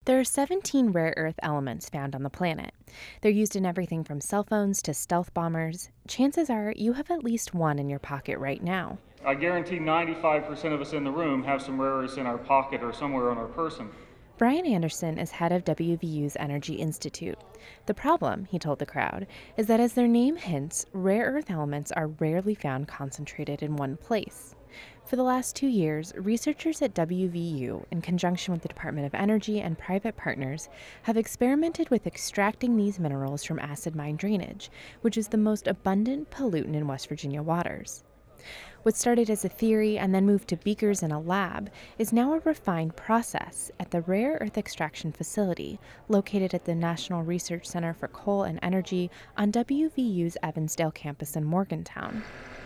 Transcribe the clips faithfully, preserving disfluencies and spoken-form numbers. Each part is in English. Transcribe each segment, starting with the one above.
There are seventeen rare earth elements found on the planet. They're used in everything from cell phones to stealth bombers. Chances are you have at least one in your pocket right now. I guarantee ninety-five percent of us in the room have some rare earths in our pocket or somewhere on our person. Brian Anderson is head of W V U's Energy Institute. The problem, he told the crowd, is that as their name hints, rare earth elements are rarely found concentrated in one place. For the last two years, researchers at W V U, in conjunction with the Department of Energy and private partners, have experimented with extracting these minerals from acid mine drainage, which is the most abundant pollutant in West Virginia waters. What started as a theory and then moved to beakers in a lab is now a refined process at the Rare Earth Extraction Facility, located at the National Research Center for Coal and Energy on W V U's Evansdale campus in Morgantown.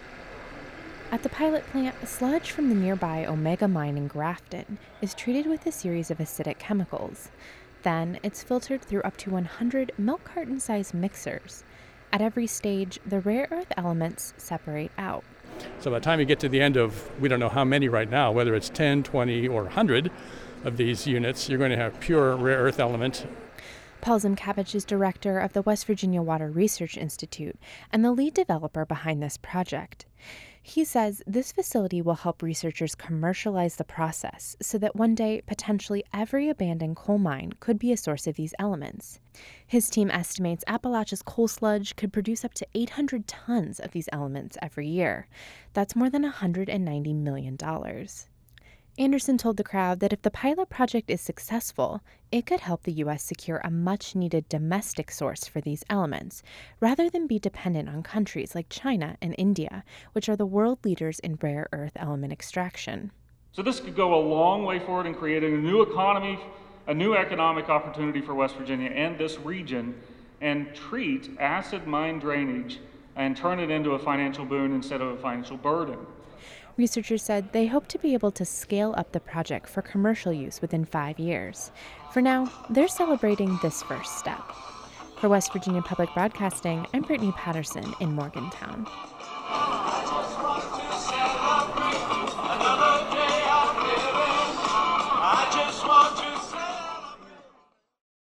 At the pilot plant, sludge from the nearby Omega mine in Grafton is treated with a series of acidic chemicals. Then it's filtered through up to one hundred milk carton-sized mixers. At every stage, the rare earth elements separate out. So by the time you get to the end of, we don't know how many right now, whether it's ten, twenty, or one hundred of these units, you're going to have pure rare earth element. Paul Zimkavich is director of the West Virginia Water Research Institute and the lead developer behind this project. He says this facility will help researchers commercialize the process so that one day, potentially every abandoned coal mine could be a source of these elements. His team estimates Appalachia's coal sludge could produce up to eight hundred tons of these elements every year. That's more than one hundred ninety million dollars. Anderson told the crowd that if the pilot project is successful, it could help the U S secure a much-needed domestic source for these elements, rather than be dependent on countries like China and India, which are the world leaders in rare earth element extraction. So this could go a long way forward in creating a new economy, a new economic opportunity for West Virginia and this region, and treat acid mine drainage and turn it into a financial boon instead of a financial burden. Researchers said they hope to be able to scale up the project for commercial use within five years. For now, they're celebrating this first step. For West Virginia Public Broadcasting, I'm Brittany Patterson in Morgantown.